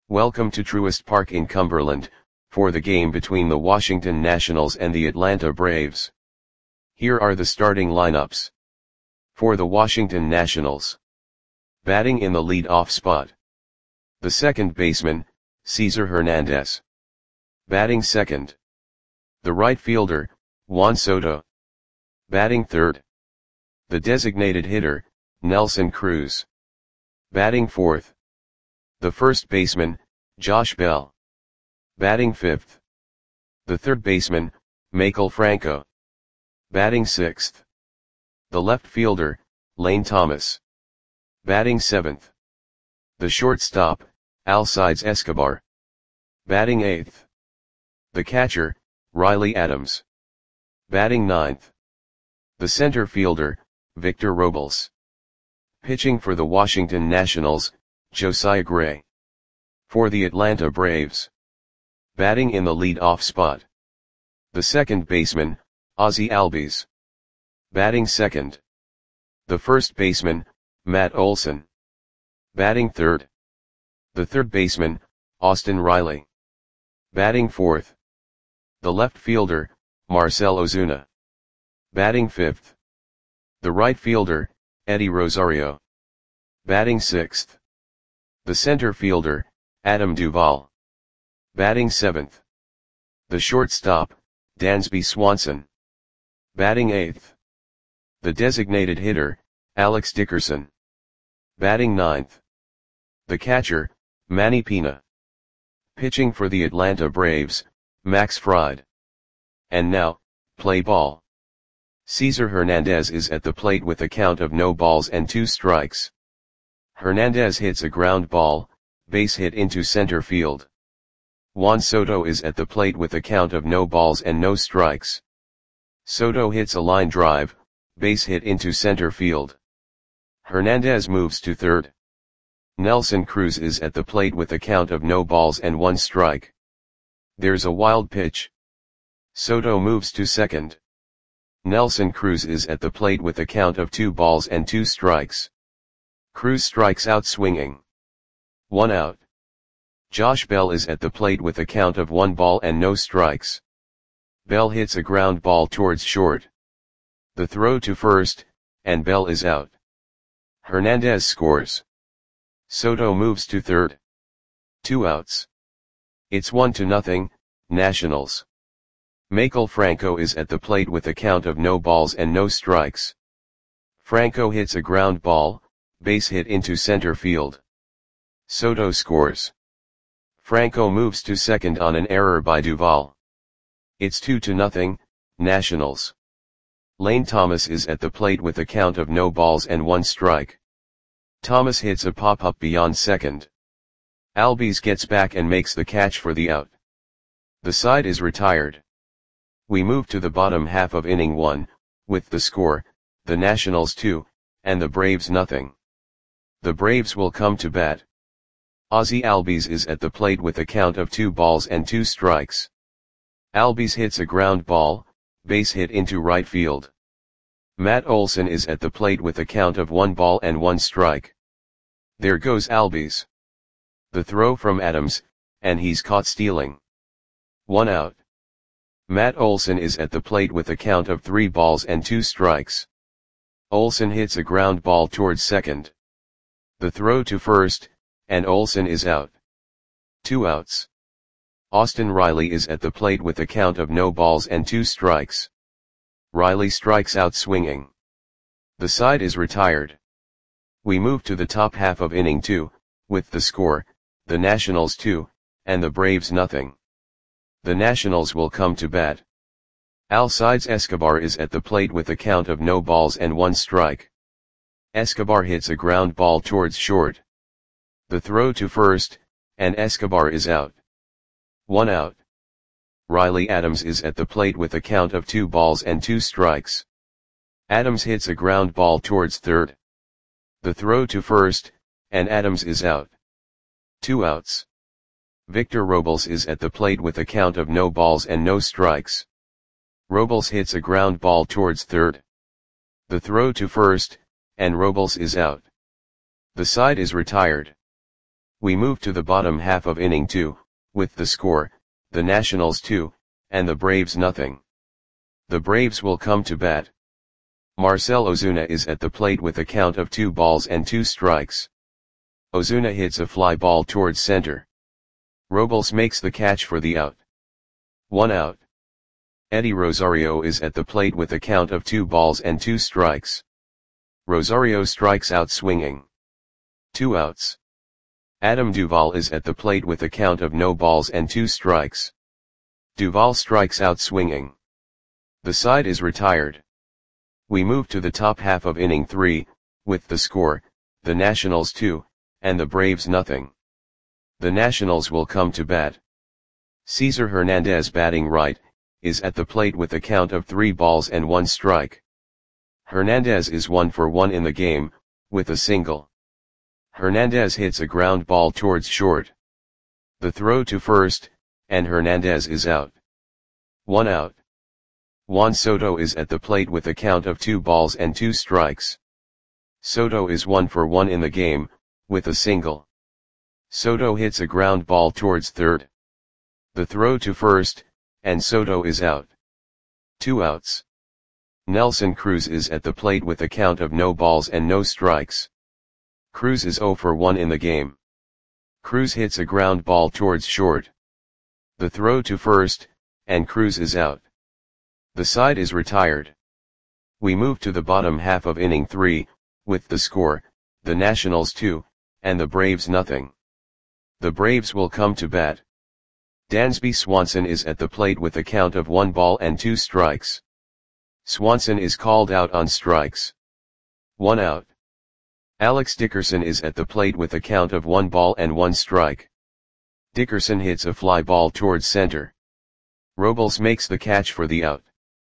Welcome to Truist Park in Cumberland, for the game between the Washington Nationals and the Atlanta Braves. Here are the starting lineups. For the Washington Nationals. Batting in the lead-off spot. The second baseman, Cesar Hernandez. Batting second. The right fielder, Juan Soto. Batting third. The designated hitter, Nelson Cruz. Batting fourth. The first baseman, Josh Bell. Batting fifth. The third baseman, Maikel Franco. Batting sixth. The left fielder, Lane Thomas. Batting seventh. The shortstop, Alcides Escobar. Batting eighth. The catcher, Riley Adams. Batting ninth. The center fielder, Victor Robles. Pitching for the Washington Nationals, Josiah Gray. For the Atlanta Braves. Batting in the lead-off spot. The second baseman, Ozzie Albies. Batting second. The first baseman, Matt Olson. Batting third. The third baseman, Austin Riley. Batting fourth. The left fielder, Marcell Ozuna. Batting fifth. The right fielder, Eddie Rosario. Batting sixth. The center fielder, Adam Duvall. Batting seventh. The shortstop, Dansby Swanson. Batting eighth. The designated hitter, Alex Dickerson. Batting ninth. The catcher, Manny Pina. Pitching for the Atlanta Braves, Max Fried. And now, play ball. Cesar Hernandez is at the plate with a count of no balls and 2 strikes. Hernandez hits a ground ball, base hit into center field. Juan Soto is at the plate with a count of no balls and no strikes. Soto hits a line drive, base hit into center field. Hernandez moves to third. Nelson Cruz is at the plate with a count of no balls and 1 strike. There's a wild pitch. Soto moves to second. Nelson Cruz is at the plate with a count of 2 balls and 2 strikes. Cruz strikes out swinging. 1 out. Josh Bell is at the plate with a count of 1 ball and no strikes. Bell hits a ground ball towards short. The throw to first, and Bell is out. Hernandez scores. Soto moves to third. 2 outs. It's 1-0, Nationals. Maikel Franco is at the plate with a count of no balls and no strikes. Franco hits a ground ball, base hit into center field. Soto scores. Franco moves to second on an error by Duvall. It's 2-0, Nationals. Lane Thomas is at the plate with a count of no balls and 1 strike. Thomas hits a pop-up beyond second. Albies gets back and makes the catch for the out. The side is retired. We move to the bottom half of inning 1, with the score, the Nationals 2, and the Braves nothing. The Braves will come to bat. Ozzie Albies is at the plate with a count of 2 balls and 2 strikes. Albies hits a ground ball, base hit into right field. Matt Olson is at the plate with a count of 1 ball and 1 strike. There goes Albies. The throw from Adams, and he's caught stealing. 1 out. Matt Olson is at the plate with a count of 3 balls and 2 strikes. Olson hits a ground ball towards second. The throw to first, and Olson is out. 2 outs. Austin Riley is at the plate with a count of no balls and 2 strikes. Riley strikes out swinging. The side is retired. We move to the top half of inning 2, with the score, the Nationals 2, and the Braves nothing. The Nationals will come to bat. Alcides Escobar is at the plate with a count of no balls and 1 strike. Escobar hits a ground ball towards short. The throw to first, and Escobar is out. 1 out. Riley Adams is at the plate with a count of 2 balls and 2 strikes. Adams hits a ground ball towards third. The throw to first, and Adams is out. 2 outs. Victor Robles is at the plate with a count of no balls and no strikes. Robles hits a ground ball towards third. The throw to first, and Robles is out. The side is retired. We move to the bottom half of inning 2, with the score, the Nationals 2, and the Braves nothing. The Braves will come to bat. Marcell Ozuna is at the plate with a count of 2 balls and 2 strikes. Ozuna hits a fly ball towards center. Robles makes the catch for the out. 1 out. Eddie Rosario is at the plate with a count of 2 balls and 2 strikes. Rosario strikes out swinging. 2 outs. Adam Duvall is at the plate with a count of no balls and 2 strikes. Duvall strikes out swinging. The side is retired. We move to the top half of inning 3, with the score, the Nationals 2, and the Braves nothing. The Nationals will come to bat. Cesar Hernandez, batting right, is at the plate with a count of 3 balls and 1 strike. Hernandez is 1 for 1 in the game, with a single. Hernandez hits a ground ball towards short. The throw to first, and Hernandez is out. 1 out. Juan Soto is at the plate with a count of 2 balls and 2 strikes. Soto is 1 for 1 in the game, with a single. Soto hits a ground ball towards third. The throw to first, and Soto is out. 2 outs. Nelson Cruz is at the plate with a count of no balls and no strikes. Cruz is 0 for 1 in the game. Cruz hits a ground ball towards short. The throw to first, and Cruz is out. The side is retired. We move to the bottom half of inning 3, with the score, the Nationals 2, and the Braves nothing. The Braves will come to bat. Dansby Swanson is at the plate with a count of 1 ball and 2 strikes. Swanson is called out on strikes. 1 out. Alex Dickerson is at the plate with a count of 1 ball and 1 strike. Dickerson hits a fly ball towards center. Robles makes the catch for the out.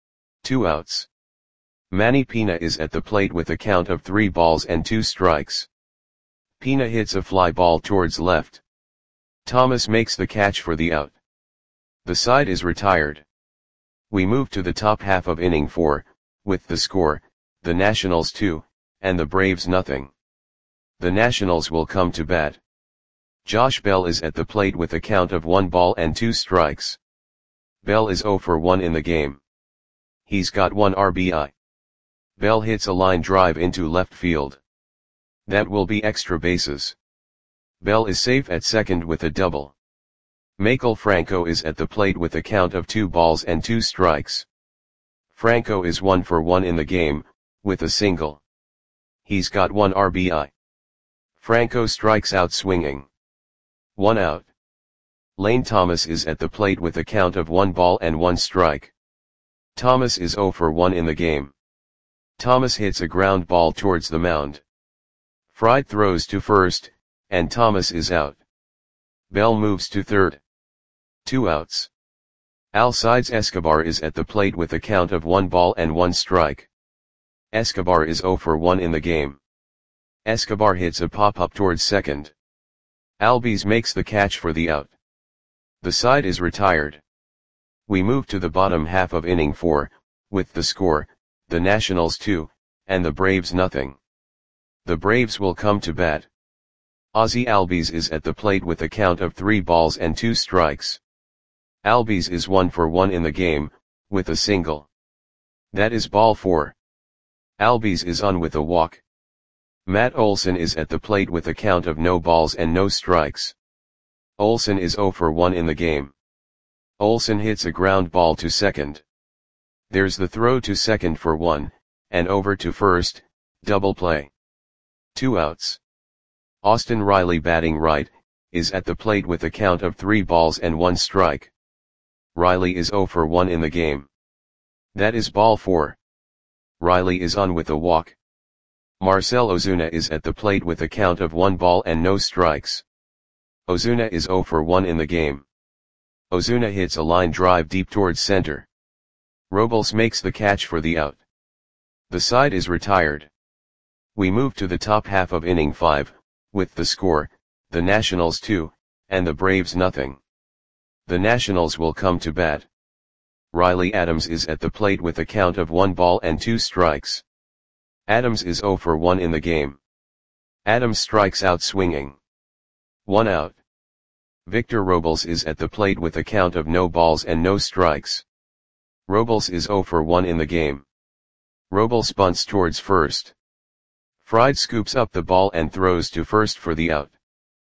2 outs. Manny Pina is at the plate with a count of 3 balls and 2 strikes. Pina hits a fly ball towards left. Thomas makes the catch for the out. The side is retired. We move to the top half of inning 4, with the score, the Nationals 2, and the Braves nothing. The Nationals will come to bat. Josh Bell is at the plate with a count of 1 ball and 2 strikes. Bell is 0 for 1 in the game. He's got 1 RBI. Bell hits a line drive into left field. That will be extra bases. Bell is safe at second with a double. Maikel Franco is at the plate with a count of 2 balls and 2 strikes. Franco is 1 for 1 in the game, with a single. He's got 1 RBI. Franco strikes out swinging. 1 out. Lane Thomas is at the plate with a count of 1 ball and 1 strike. Thomas is 0 for 1 in the game. Thomas hits a ground ball towards the mound. Fried throws to first, and Thomas is out. Bell moves to third. 2 outs. Alcides Escobar is at the plate with a count of 1 ball and 1 strike. Escobar is 0 for 1 in the game. Escobar hits a pop-up towards second. Albies makes the catch for the out. The side is retired. We move to the bottom half of inning 4, with the score, the Nationals 2, and the Braves nothing. The Braves will come to bat. Ozzie Albies is at the plate with a count of 3 balls and 2 strikes. Albies is 1 for 1 in the game, with a single. That is ball 4. Albies is on with a walk. Matt Olson is at the plate with a count of no balls and no strikes. Olson is 0 for 1 in the game. Olson hits a ground ball to second. There's the throw to second for 1, and over to first, double play. 2 outs. Austin Riley, batting right, is at the plate with a count of 3 balls and 1 strike. Riley is 0 for 1 in the game. That is ball 4. Riley is on with a walk. Marcell Ozuna is at the plate with a count of 1 ball and no strikes. Ozuna is 0 for 1 in the game. Ozuna hits a line drive deep towards center. Robles makes the catch for the out. The side is retired. We move to the top half of inning 5, with the score, the Nationals 2, and the Braves nothing. The Nationals will come to bat. Riley Adams is at the plate with a count of 1 ball and 2 strikes. Adams is 0 for 1 in the game. Adams strikes out swinging. 1 out. Victor Robles is at the plate with a count of no balls and no strikes. Robles is 0 for 1 in the game. Robles bunts towards first. Fried scoops up the ball and throws to first for the out.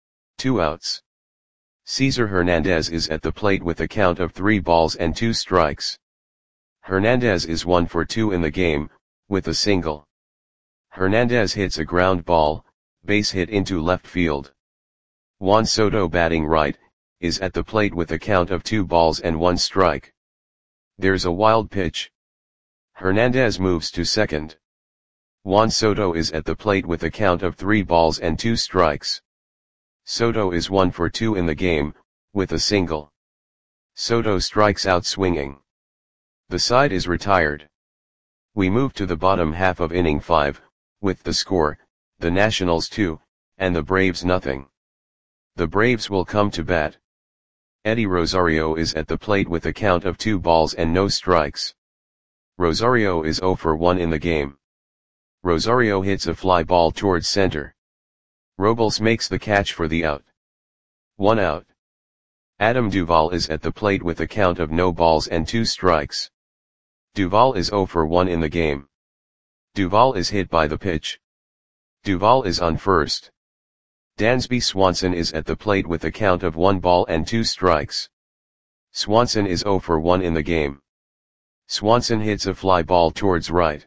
2 outs. Cesar Hernandez is at the plate with a count of 3 balls and 2 strikes. Hernandez is 1 for 2 in the game, with a single. Hernandez hits a ground ball, base hit into left field. Juan Soto, batting right, is at the plate with a count of 2 balls and 1 strike. There's a wild pitch. Hernandez moves to second. Juan Soto is at the plate with a count of 3 balls and 2 strikes. Soto is 1 for 2 in the game, with a single. Soto strikes out swinging. The side is retired. We move to the bottom half of inning 5, with the score, the Nationals 2, and the Braves nothing. The Braves will come to bat. Eddie Rosario is at the plate with a count of 2 balls and no strikes. Rosario is 0 for 1 in the game. Rosario hits a fly ball towards center. Robles makes the catch for the out. 1 out. Adam Duvall is at the plate with a count of no balls and 2 strikes. Duvall is 0 for 1 in the game. Duvall is hit by the pitch. Duvall is on first. Dansby Swanson is at the plate with a count of 1 ball and 2 strikes. Swanson is 0 for 1 in the game. Swanson hits a fly ball towards right.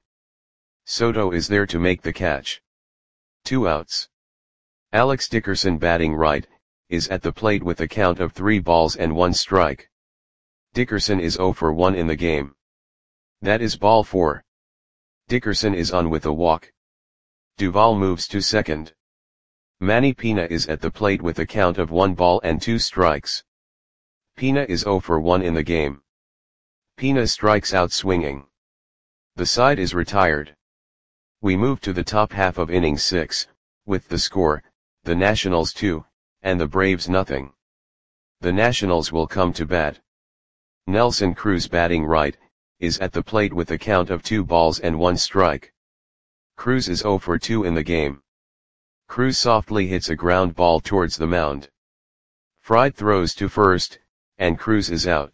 Soto is there to make the catch. 2 outs. Alex Dickerson, batting right, is at the plate with a count of 3 balls and 1 strike. Dickerson is 0 for 1 in the game. That is ball 4. Dickerson is on with a walk. Duvall moves to second. Manny Pina is at the plate with a count of 1 ball and 2 strikes. Pina is 0 for 1 in the game. Pina strikes out swinging. The side is retired. We move to the top half of inning 6, with the score, the Nationals 2, and the Braves nothing. The Nationals will come to bat. Nelson Cruz, batting right, is at the plate with a count of 2 balls and 1 strike. Cruz is 0 for 2 in the game. Cruz softly hits a ground ball towards the mound. Fried throws to first, and Cruz is out.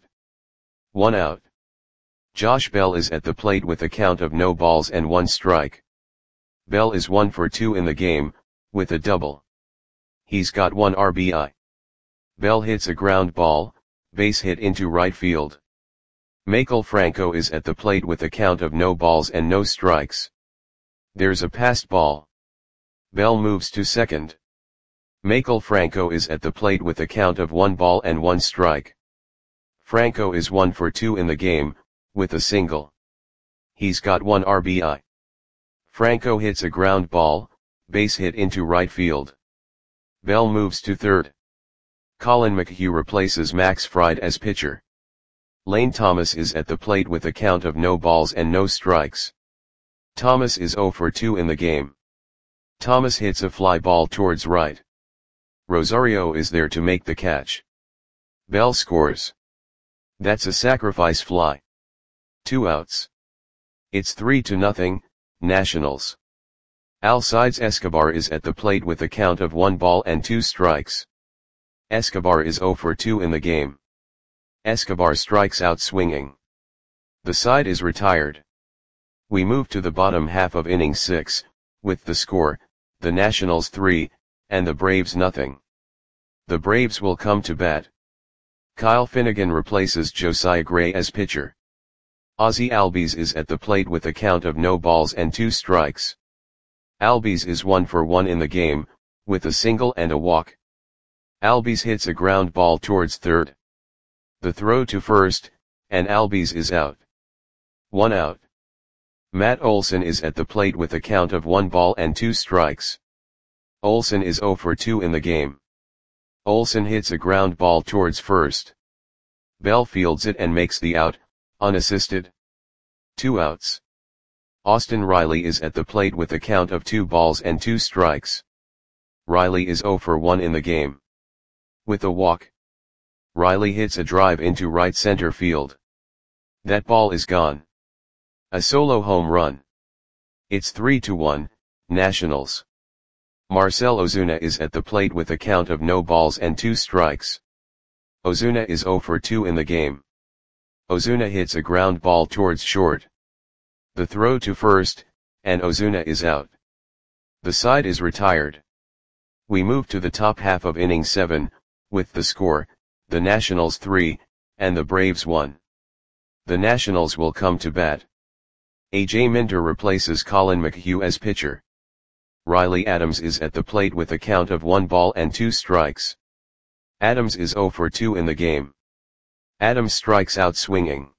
1 out. Josh Bell is at the plate with a count of no balls and 1 strike. Bell is 1 for 2 in the game, with a double. He's got 1 RBI. Bell hits a ground ball, base hit into right field. Maikel Franco is at the plate with a count of no balls and no strikes. There's a passed ball. Bell moves to second. Maikel Franco is at the plate with a count of 1 ball and 1 strike. Franco is 1 for 2 in the game, with a single. He's got 1 RBI. Franco hits a ground ball, base hit into right field. Bell moves to third. Colin McHugh replaces Max Fried as pitcher. Lane Thomas is at the plate with a count of no balls and no strikes. Thomas is 0 for 2 in the game. Thomas hits a fly ball towards right. Rosario is there to make the catch. Bell scores. That's a sacrifice fly. 2 outs. It's 3-0, Nationals. Alcides Escobar is at the plate with a count of 1 ball and 2 strikes. Escobar is 0 for 2 in the game. Escobar strikes out swinging. The side is retired. We move to the bottom half of inning 6, with the score, the Nationals 3, and the Braves nothing. The Braves will come to bat. Kyle Finnegan replaces Josiah Gray as pitcher. Ozzie Albies is at the plate with a count of no balls and 2 strikes. Albies is 1 for 1 in the game, with a single and a walk. Albies hits a ground ball towards third. The throw to first, and Albies is out. 1 out. Matt Olson is at the plate with a count of 1 ball and 2 strikes. Olson is 0 for 2 in the game. Olson hits a ground ball towards first. Bell fields it and makes the out, unassisted. 2 outs. Austin Riley is at the plate with a count of 2 balls and 2 strikes. Riley is 0 for 1 in the game. With a walk. Riley hits a drive into right center field. That ball is gone. A solo home run. It's 3-1, Nationals. Marcell Ozuna is at the plate with a count of no balls and 2 strikes. Ozuna is 0 for 2 in the game. Ozuna hits a ground ball towards short. The throw to first, and Ozuna is out. The side is retired. We move to the top half of inning 7, with the score, the Nationals 3, and the Braves 1. The Nationals will come to bat. A.J. Minter replaces Colin McHugh as pitcher. Riley Adams is at the plate with a count of 1 ball and 2 strikes. Adams is 0 for 2 in the game. Adams strikes out swinging.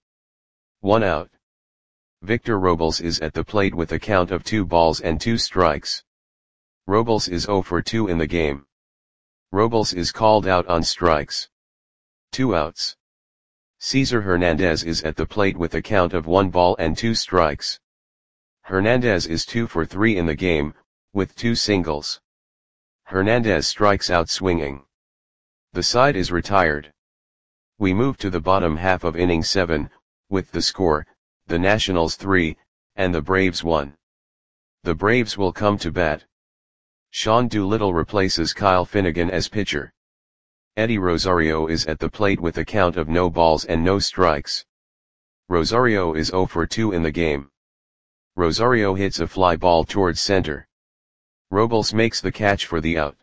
1 out. Victor Robles is at the plate with a count of 2 balls and 2 strikes. Robles is 0 for 2 in the game. Robles is called out on strikes. 2 outs. Cesar Hernandez is at the plate with a count of 1 ball and 2 strikes. Hernandez is 2 for 3 in the game, with 2 singles. Hernandez strikes out swinging. The side is retired. We move to the bottom half of inning 7, with the score, the Nationals 3, and the Braves 1. The Braves will come to bat. Sean Doolittle replaces Kyle Finnegan as pitcher. Eddie Rosario is at the plate with a count of no balls and no strikes. Rosario is 0 for 2 in the game. Rosario hits a fly ball towards center. Robles makes the catch for the out.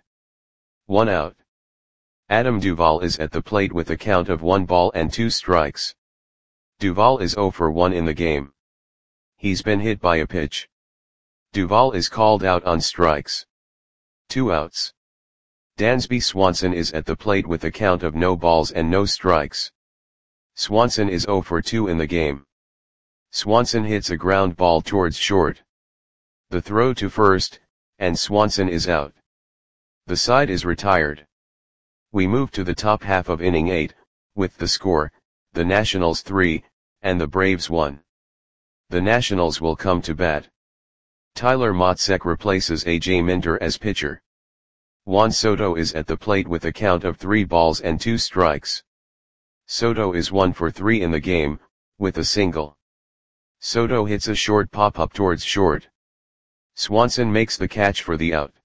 1 out. Adam Duvall is at the plate with a count of 1 ball and 2 strikes. Duvall is 0 for 1 in the game. He's been hit by a pitch. Duvall is called out on strikes. 2 outs. Dansby Swanson is at the plate with a count of no balls and no strikes. Swanson is 0 for 2 in the game. Swanson hits a ground ball towards short. The throw to first, and Swanson is out. The side is retired. We move to the top half of inning 8, with the score, the Nationals 3, and the Braves 1. The Nationals will come to bat. Tyler Matzek replaces A.J. Minter as pitcher. Juan Soto is at the plate with a count of 3 balls and 2 strikes. Soto is 1 for 3 in the game, with a single. Soto hits a short pop-up towards short. Swanson makes the catch for the out.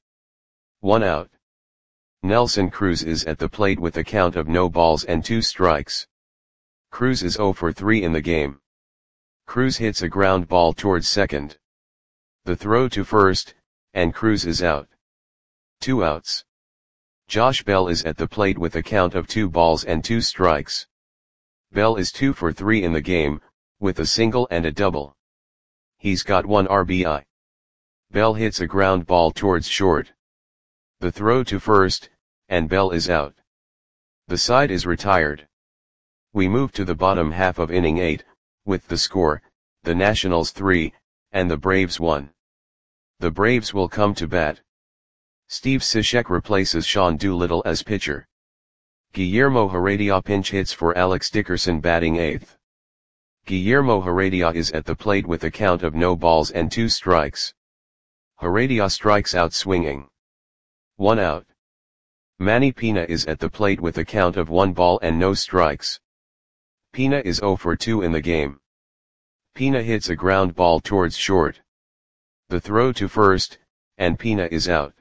1 out. Nelson Cruz is at the plate with a count of no balls and 2 strikes. Cruz is 0 for 3 in the game. Cruz hits a ground ball towards second. The throw to first, and Cruz is out. 2 outs. Josh Bell is at the plate with a count of 2 balls and 2 strikes. Bell is 2 for 3 in the game, with a single and a double. He's got 1 RBI. Bell hits a ground ball towards short. The throw to first, and Bell is out. The side is retired. We move to the bottom half of inning 8, with the score, the Nationals 3, and the Braves 1. The Braves will come to bat. Steve Cishek replaces Sean Doolittle as pitcher. Guillermo Heredia pinch hits for Alex Dickerson batting 8th. Guillermo Heredia is at the plate with a count of no balls and 2 strikes. Heredia strikes out swinging. 1 out. Manny Pina is at the plate with a count of 1 ball and no strikes. Pina is 0 for 2 in the game. Pina hits a ground ball towards short. The throw to first, and Pina is out.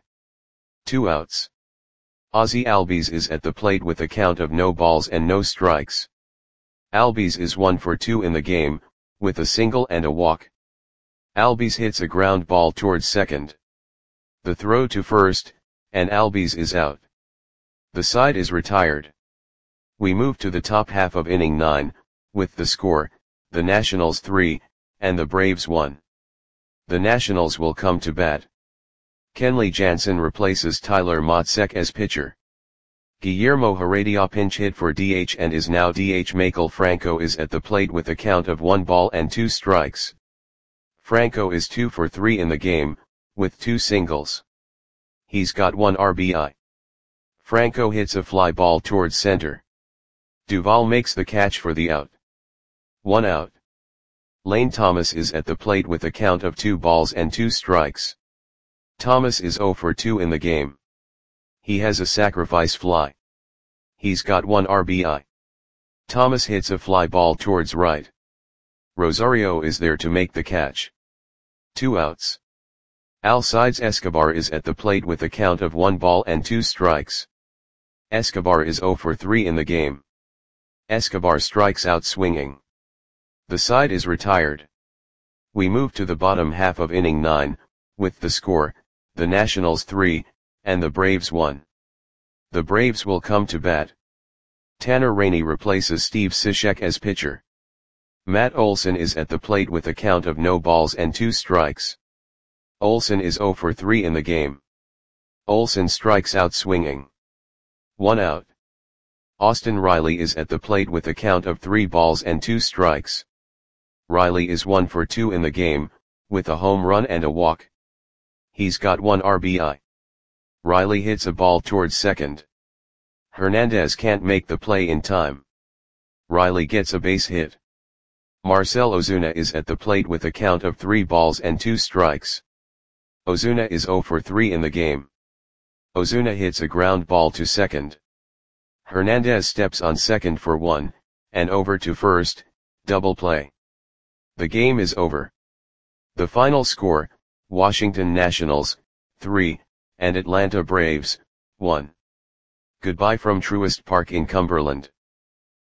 2 outs. Ozzie Albies is at the plate with a count of no balls and no strikes. Albies is 1 for 2 in the game, with a single and a walk. Albies hits a ground ball towards second. The throw to first, and Albies is out. The side is retired. We move to the top half of inning 9, with the score, the Nationals 3, and the Braves 1. The Nationals will come to bat. Kenley Jansen replaces Tyler Matzek as pitcher. Guillermo Heredia pinch hit for DH and is now DH. Maikel Franco is at the plate with a count of 1 ball and 2 strikes. Franco is 2 for 3 in the game, with 2 singles. He's got 1 RBI. Franco hits a fly ball towards center. Duvall makes the catch for the out. 1 out. Lane Thomas is at the plate with a count of 2 balls and 2 strikes. Thomas is 0 for 2 in the game. He has a sacrifice fly. He's got 1 RBI. Thomas hits a fly ball towards right. Rosario is there to make the catch. 2 outs. Alcides Escobar is at the plate with a count of 1 ball and 2 strikes. Escobar is 0 for 3 in the game. Escobar strikes out swinging. The side is retired. We move to the bottom half of inning 9, with the score, the Nationals 3, and the Braves 1. The Braves will come to bat. Tanner Rainey replaces Steve Cishek as pitcher. Matt Olson is at the plate with a count of no balls and 2 strikes. Olson is 0 for 3 in the game. Olson strikes out swinging. 1 out. Austin Riley is at the plate with a count of 3 balls and 2 strikes. Riley is 1 for 2 in the game, with a home run and a walk. He's got 1 RBI. Riley hits a ball towards second. Hernandez can't make the play in time. Riley gets a base hit. Marcell Ozuna is at the plate with a count of 3 balls and 2 strikes. Ozuna is 0 for 3 in the game. Ozuna hits a ground ball to second. Hernandez steps on second for 1, and over to first, double play. The game is over. The final score, Washington Nationals, 3, and Atlanta Braves, 1. Goodbye from Truist Park in Cumberland.